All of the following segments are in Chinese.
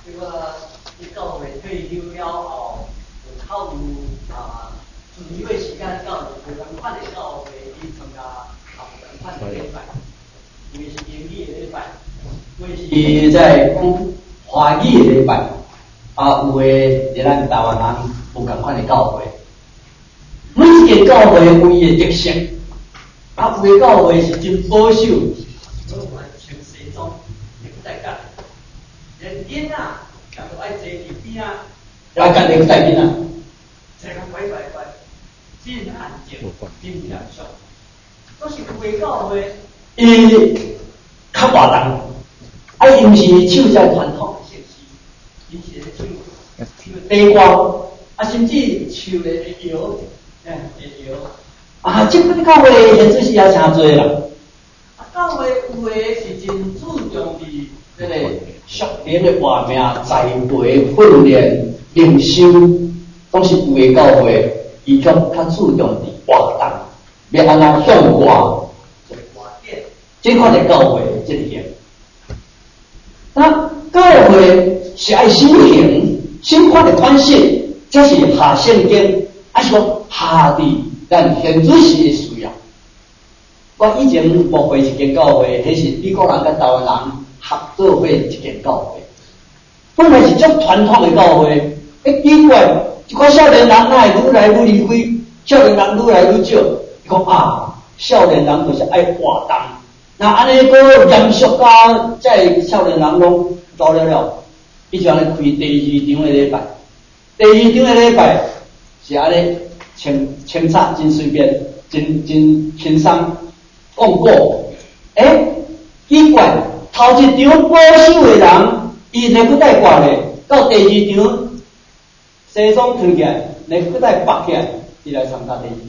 这个你教会退休了后，有考虑自由的时间教育，不同款的教会去参加不同款的礼拜，因为是英语的礼拜，或是在讲华语的礼拜，有的在咱台湾人不同款的教会，每一间教会有伊的特色，有的教会是真保守，穿西装，也不带干。连囡仔，也都爱坐伫边啊，也家己带囡仔，坐甲乖乖乖，真安静，真严肃。都是有的教会，伊较活动，因是唱在传统的形式，因是咧唱地歌，甚至唱咧摇，会摇。这款教会现在是也诚侪啦。教会有的是真注重伫这个属灵的活命、栽培、训练、灵修，都是有的教会，伊较注重伫活动，要安怎向外做活点，这款的教会这里。那教会是爱新型、新款的款式，这是下圣经，是讲下伫咱现主时的需要。我以前无会一间教会，迄是美国人跟台湾人合作会一间教会，本来是足传统的教会，奇怪，一款少年人哪会愈来愈离开，少年人愈来愈少。伊讲少年人就是爱活动，那安尼个严肃甲在少年人拢走了，伊就安尼开第二场的礼拜。第二场的礼拜是安尼清插真随便，真轻松。讲过，奇怪，头一场保守的人，伊内裤带挂咧，到第二场西装脱起来，内裤带绑起来，伊来参加第二场。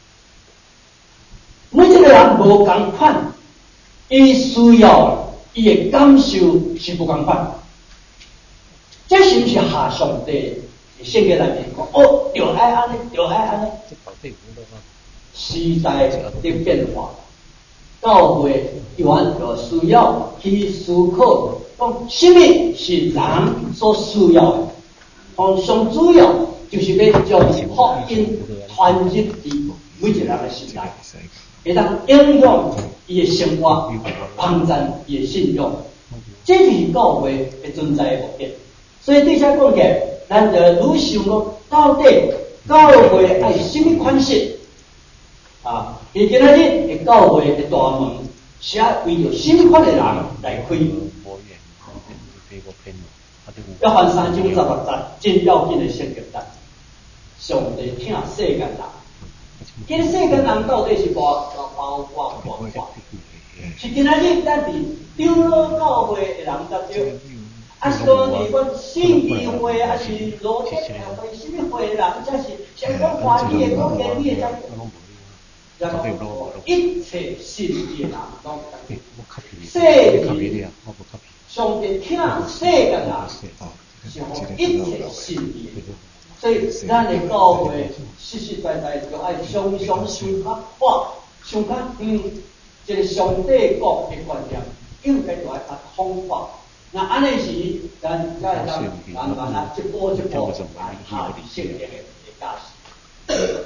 每一个人无共款，伊需要伊的感受是不共款。这是不是下上帝圣经内面讲？就爱安尼，就爱安尼。时代的变化。教会原就需要去思考，讲什么是人所需要的。上主要就是要将福音传入伫每一个人的心内，会当影响伊的生活，帮助伊的信仰。这就是教会的存在的目的。所以对这讲起来，咱就愈想讲，到底教会爱什么款式？今仔日的教会的大门是为着什么款的人来开？约翰3章16节，真要紧的圣经节。上帝疼世间人，这世间人到底是包是今仔日咱伫长老教会的人当中，是讲伫阮信义会，是罗铁会，什么会的人，才是相关华语的、讲言语的，然后一切信义的人拢世义，上帝疼世间人，是一切信义的。所以咱的教会实实在在就爱常常想较化，想较这个上帝国的观念，应该就爱较通化。那安尼时，咱才会当慢慢一步一步来下伫圣经的价值。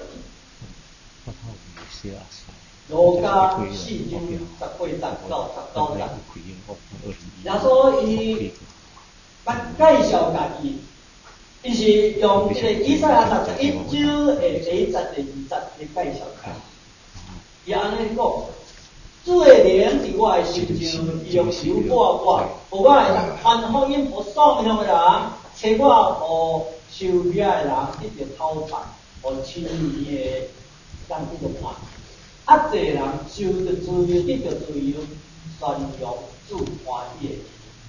路加4章18节到19节，耶稣伊介绍家己，伊是用这个以赛亚61章的第1节、第2节来介绍家己。伊安尼讲，主的灵伫我的心上，伊用手拨我，互我会当传福音，互丧命的人，找我互受逼的人得到讨饭，互亲密的当得到盼。侪人受着自由，得到自由，宣扬主欢喜的。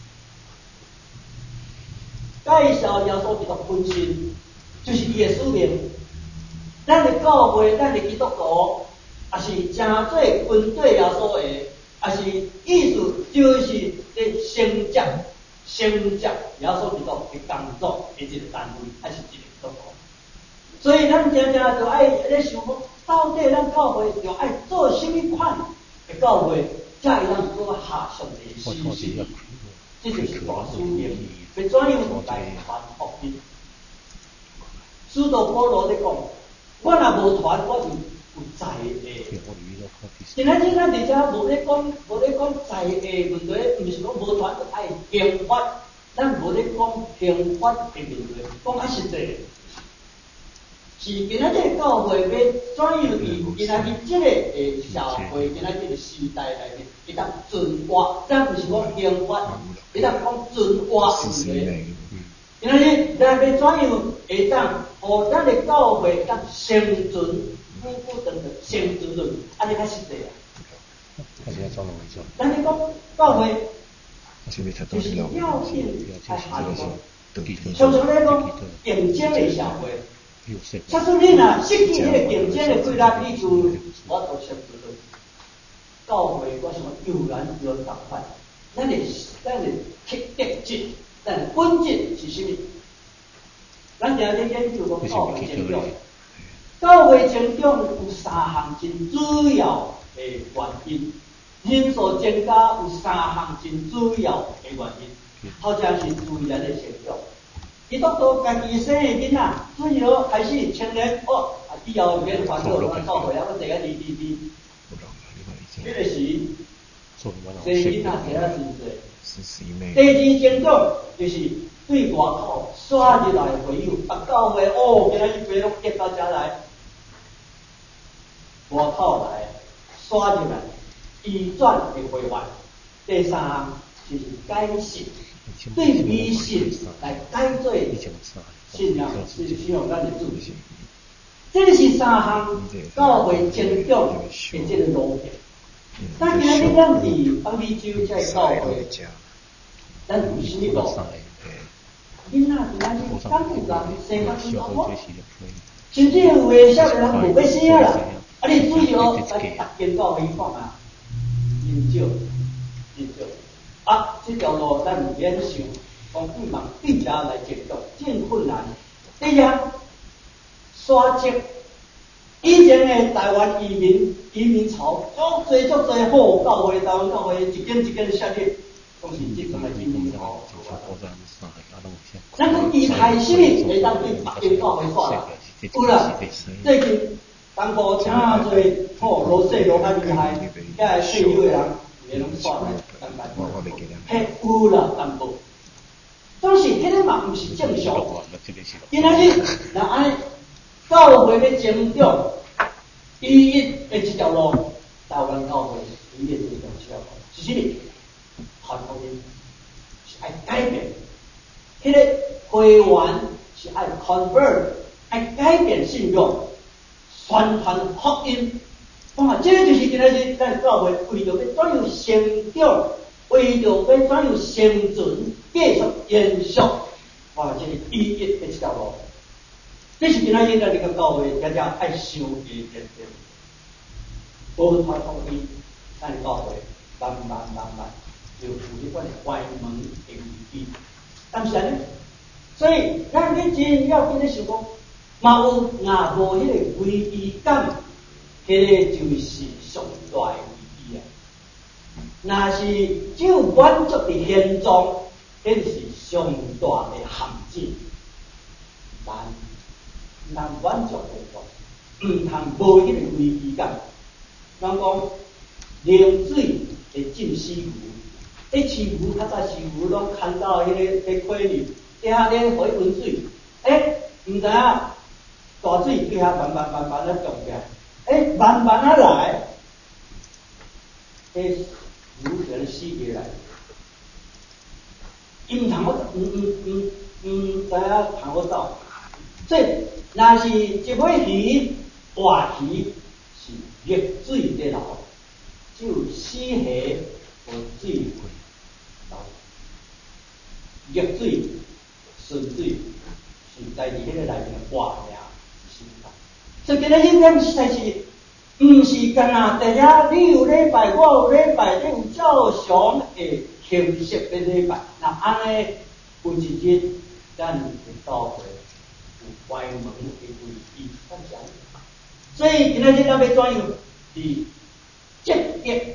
介绍耶稣基督本身，就是伊的使命。咱的教会，咱的基督徒，也是真做跟对耶稣的，也是意思就是咧承接耶稣基督的工作的一个单位，还是一个基督徒。所以咱常常就爱咧想讲，到底咱教会就爱做什么款的教会，才会让做下上帝的心意。 这就是大使命，要怎样来传福音？使徒保罗咧讲，我若无传，我就有在下。今仔日咱伫遮无咧讲在下问题，毋是讲无传就爱刑法，咱无咧讲刑法的问题，讲较实际。是今仔日教会要怎样以今仔日即个社会、今仔日个时代内面，会当存活，咱毋是讲刑法，会当讲存活问题。今仔日咱要怎样会当，互咱的教会会当生存，久久长长生存落去，安尼较实际啊。咱咧讲教会，就是要紧爱下落。常常咧讲竞争的社会。假使你若失去迄个竞争的规律，你就我都想不到。教会我想悠然有打扮，咱的特质，咱的本质是甚么？咱今日研究讲教会成长，教会成长有3项真主要的原因，人数增加有3项真主要的原因，头先是自然的成长。基督徒家己生的囡仔，最后开始成年，以后免烦恼，咱教会啊，我第个哩。迄个时，生囡仔生啊真侪。第二成长就是对外口刷入来的朋友，教会今仔日规拢结到遮来，外口来刷入来，移转的会员。第3项就是改信。对迷信来改做信仰，是希望咱的主。这是3项教会成长的这个路径。但今日咱伫北美洲这教会，咱有啥物路？囡仔今仔日敢有人生较健康？甚至有诶少年人无要生啦，你最后咱逐间教会看啊，人少。这条路咱唔免想，讲不忙对家来接触，真困难。第二，刷职，以前的台湾移民潮，足多好教会，台湾教会一间设立，都是这种的移民潮。咱讲伊害什么会当对别间教会刷啦？有啦，最近淡薄真侪好罗西罗较厉害，遐退休的人。也拢刷来，有啦，淡薄。当时迄个嘛毋是正常。今仔日若按教会要成长，第一的这条路，台湾教会一定是走这条路，是啥物？传福音是爱改变，迄个会员是爱 convert， 爱改变信仰，宣传福音。这就是今仔日咱教会为着要怎样成长，为着要怎样生存，继续延续，这是第一的一条路。这是今仔日咱这个教会大家爱想的一点，无传福音，咱的教会慢慢就有这款关门的危机。但是呢，所以咱你真要紧的想讲，嘛有无迄个危机感。迄个就是上大的危机啊！若是只有满足的现状，迄是上大的陷阱。难满足现状，毋通无迄个危机感。人讲冷水会浸死牛，饲牛较早饲牛拢看到迄个溪里底下咧回温水，毋知影大水对遐慢咧动起来。慢慢来，牛人死起来，伊毋通知影通好走，所以若是一尾鱼活鱼是热水在流，只有死鱼无水流，热水顺水是在伫迄个内面活命。所以今仔日咱实在是，毋是干那大家你有礼拜，我有礼拜，你有照常的形式的礼拜。那安尼有一日，咱的教会有关门的危机，咱想。所以今仔日咱要怎样？是积极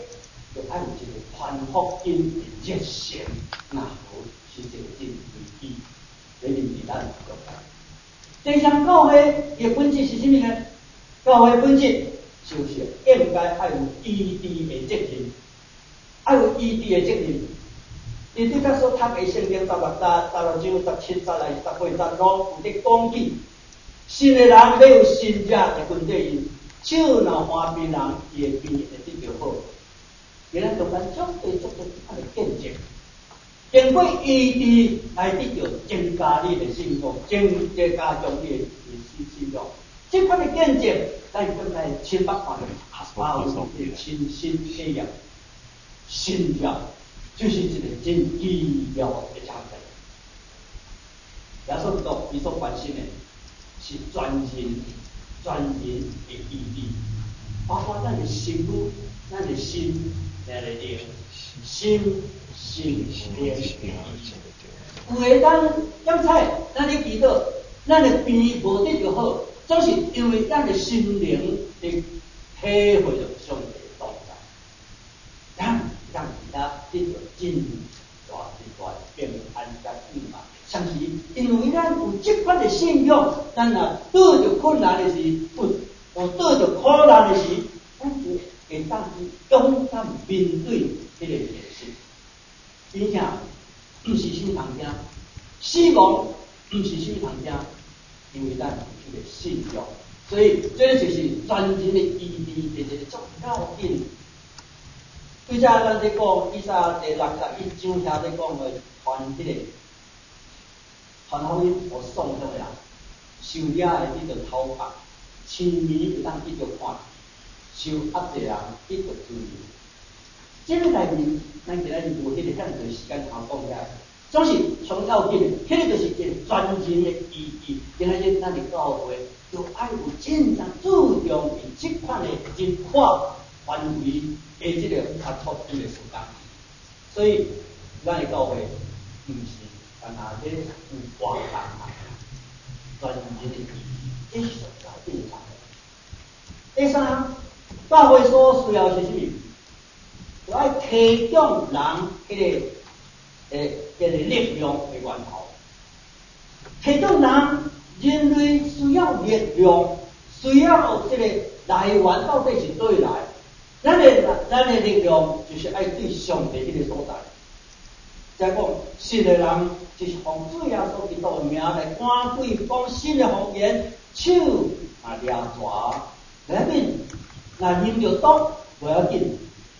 就爱有一个传福音的热诚，那好是一个真意义，来令咱教会。地上教会的本质是什么呢？教会本质就是应该爱有医治的责任，爱有医治的责任。你对他所读的圣经16章、16章、17章、18章有伫讲起，信的人要有信者的分底，手若患病人，伊的病会得到好。原来中间足多啊个见证，经过医治来得到增加你的信用，增加强你的信用。这款的见证，咱更来亲眼看到有的亲身体验，信仰就是一个真奇妙的产品。耶稣基督伊所关心的是全人的意义，包括咱的身躯、咱的心、咱的灵、心灵。有的咱检测，咱咧祈祷，咱的病无得就好，总是因为咱的心灵的体会到上帝的同在，让其他得到真大平安甲意嘛。像是因为咱有这款的信仰，咱若遇到困难的时，我遇到苦难的时，咱就会当勇敢面对这个现实，并且不是什么通惊，死亡不是什么通惊，因为咱有这个信仰，所以这就是全人的意义的一个重要点。对遮咱在讲以赛亚第61章遐在讲的传这个传福音和送中的人，受掠的得到讨伐，青年会当得到看，受压制人得到自由。这个内面，咱今仔日无迄个遐长时间通讲起来，总是上要紧的，迄个就是一个全人的意义。今仔日咱的教会就爱有真正注重伊这款的人跨范围的这个合作这个时间，所以咱的教会不是单单咧有活动啊，全人的意义，这是上要紧的。第三，教会所需要是什么？就爱提供人迄个力量的源头，提供人类需要力量，需要这个来源到底是对来？咱的力量就是爱对上帝迄个所在。再讲信的人就是奉主耶稣基督的名来赶鬼，讲新的方言，手啊抓蛇，内面若啉着毒不要紧。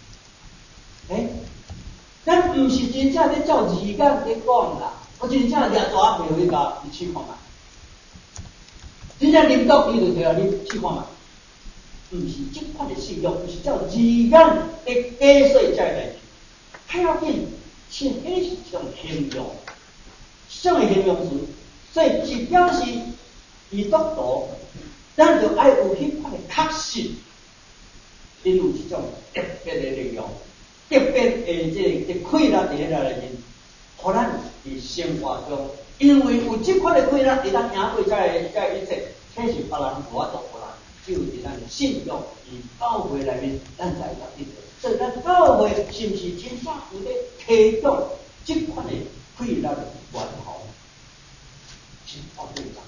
咱毋是真正咧照字眼咧讲啦，我真正抓蛇袂回家，你试看嘛。真正啉毒你就摕来你试看嘛。毋是即款的信仰，毋是照字眼咧解释遮个代志，较要紧，是迄是一种形容，什么形容词？所以是表示伊督徒，咱就爱有迄款的确信，因有一种特别的力量，特别的这快乐伫咧内面，互咱伫生活中，因为有即款的快乐，会当赢过遮个一切，这是别人无法度，只有伫咱的信仰，伫教会内面，咱才会得到。所以咱教会是毋是真正有咧提供即款的快乐的源头？是绝对重要。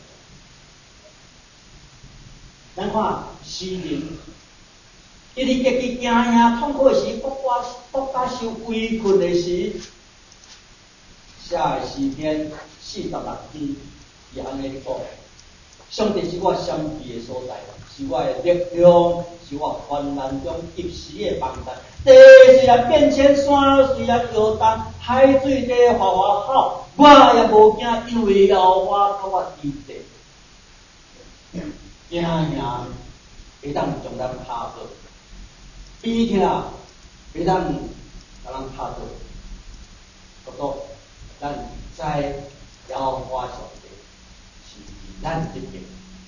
咱看诗人，伊伫家己行痛苦的时，国家受围困的时，写的诗篇46篇，伊安尼讲：上帝是我闪避的所在，是我的力量，是我患难中一时的帮助。地虽然变迁，山虽然摇动，海水在哗哗吼，我也无惊，因为有我甲我支持。行会当将咱拍倒，边听会当甲咱拍倒，不过咱知要花上帝是咱这边。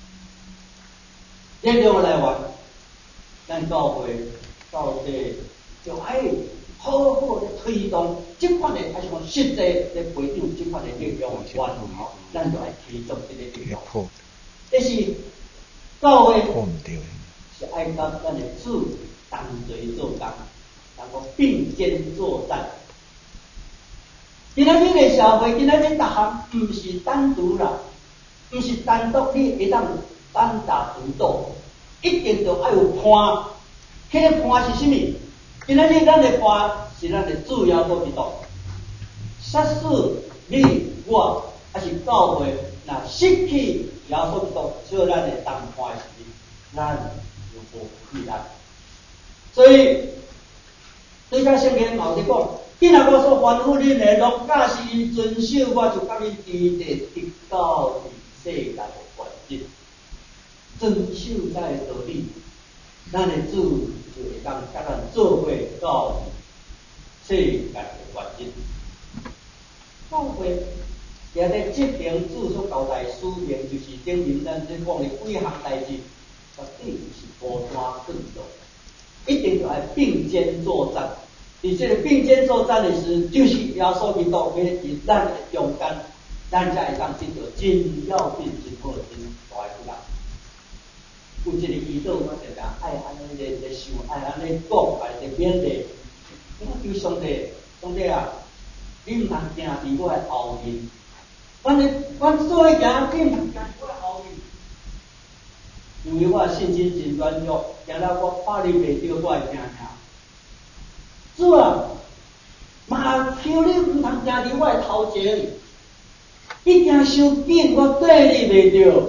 力量来源，咱教会到底就爱好好的推动这款的，还是讲实际的培养这款的力量的源头，咱就爱推动这个力量。这是教会是爱甲咱的主同齐做工，同并肩作战。今仔日个社会，今仔日逐项毋是单独啦，毋是单独你会当单打独斗，一定要有伴。迄个伴是啥物？今仔日咱的伴是咱的主要做基督。假使你我还是教会，若失去耶稣基督，做咱的同伴时，咱就无气力。所以对甲圣经嘛有咧讲，既然我所吩咐恁的，若假是因遵守，我就甲恁伫地得到世界的环境。遵守在道理，咱的主就会当甲咱做伙到世界的环境。教会也在执行主所交代使命，就是顶面咱咧讲的几项代志，绝对是孤单奋斗，一定要并肩作战。而这个并肩作战的时，就是耶稣基督要伫咱的中间，咱才会当得到真要紧、真好、真大的福啦。有一个祈祷，我常常爱安尼咧想，爱安尼讲，爱咧勉励。我求上帝，上帝啊，你毋通行伫我的后面。阮做伙行，你毋通行伫我的后面。因为我信心真软弱，行到我拍你袂着，我会惊疼。主啊，嘛求你毋通行伫我的头前，你行伤紧，我缀你袂着。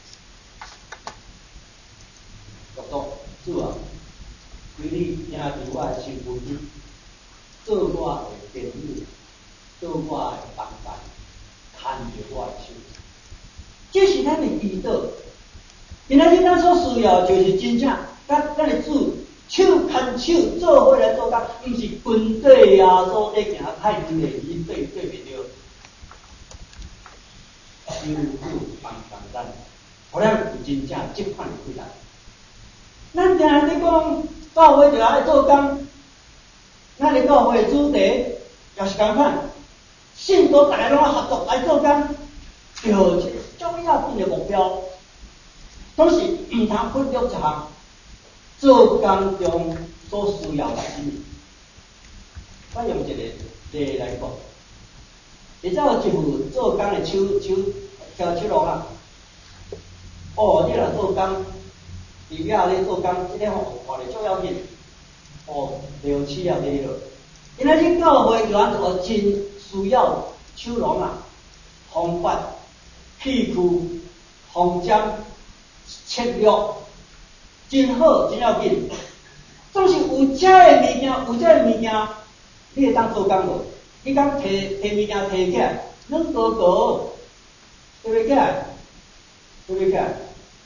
主啊，求你行伫我的身躯边，做我的朋友，做我的同伴，牵着我的手。这是咱的祈祷。今仔日咱所需要就是真正甲咱的主手牵手做伙来做工，毋是军队啊所在行太远的，伊对袂着。求主帮咱，互咱有真正这款的困难。咱定咧讲教会就爱做工，咱咧教会的主题也是共款，信徒大家拢合作来做工，就一个重要紧的目标，总是毋通忽略一项做工中所需要的什么。我用一个例来讲，你知有一副做工的挑手龙啊，哦，你若做工。伫遐咧做工，即个吼看咧足要紧，哦，六七啊咧落。今仔日教会就安怎真需要手龙啊、方法、器具、方针、策略，真好，真要紧。总是有遮个物件，有遮个物件，你会当做工无？你讲摕物件摕起来，软高高，对袂起来，对袂起来。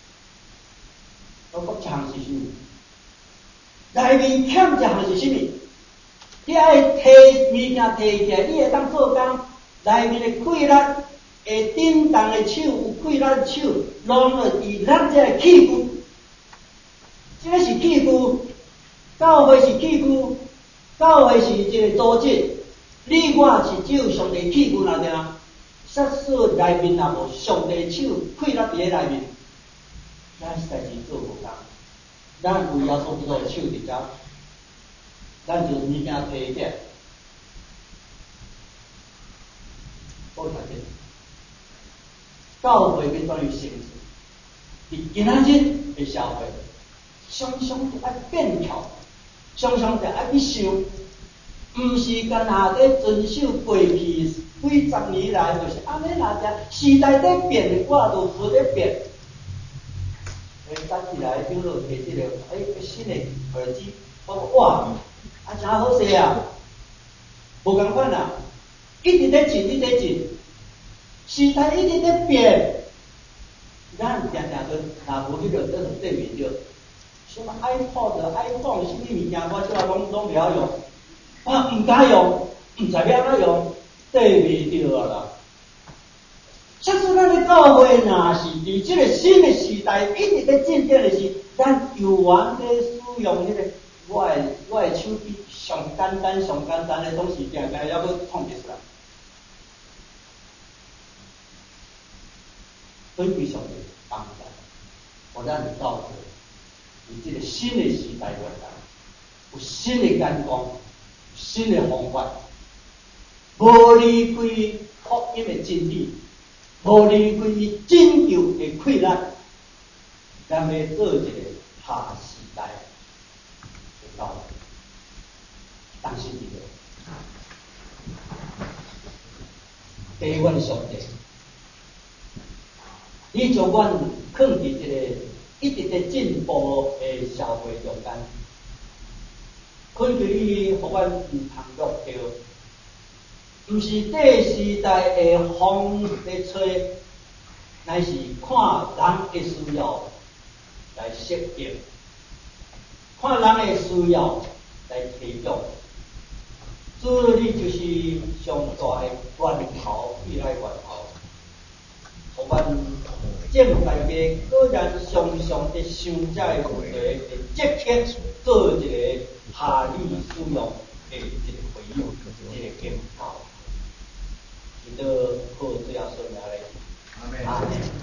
我讲一项是啥物？内面欠一项是啥物？你爱摕物件摕起来，你会当做工，内面的气力，会振动的手，有气力的手，拢了伫咱这个器具。这个是器具，教会是器具，教会是一个组织。你我是只有上帝器具那定，假使内面若无上帝手气力伫咧内面。咱实在是做无工，咱有耶稣基督的手伫遮，咱就物件摕起来，好条件。教会跟关于成就，伫今仔日的社会，常常就爱变巧，常常就爱去想，毋是干那咧遵守过去几十年来就是安尼那只时代在变，我就随咧变。早起来叫落摕即个，新的耳机，我讲哇，真好势啊！无共款啦，一直在进，一直在进，时代一直在变，咱常常都若无迄个对面着，什么 iPod、iPhone 什么物件，我即下拢袂晓用，我毋敢用，毋知要安怎用，对袂着啦。假使咱咧教会若是伫即个新的时代一直在进展的时，咱有缘咧使用迄个我的手机上简单的东西，定定要搁创出来。根据上帝帮助，互咱教会伫即个新的时代内，有新的眼光， 新的方法，无离开福音的真理，无离开拯救的困难，咱要做一个下时代的教会，当心一点。第一，阮上帝，你将阮放伫一个一直在进步的社会中间，恳求你，互阮毋通落着，毋是这时代的风在吹，乃是看人的需要来设计，看人的需要来提供。主，你就是上大的源头，以来源头，互阮正大家果然常常伫想这个问题，会积极做一个合理使用的一个回应，一个检讨。因着好最后说下来。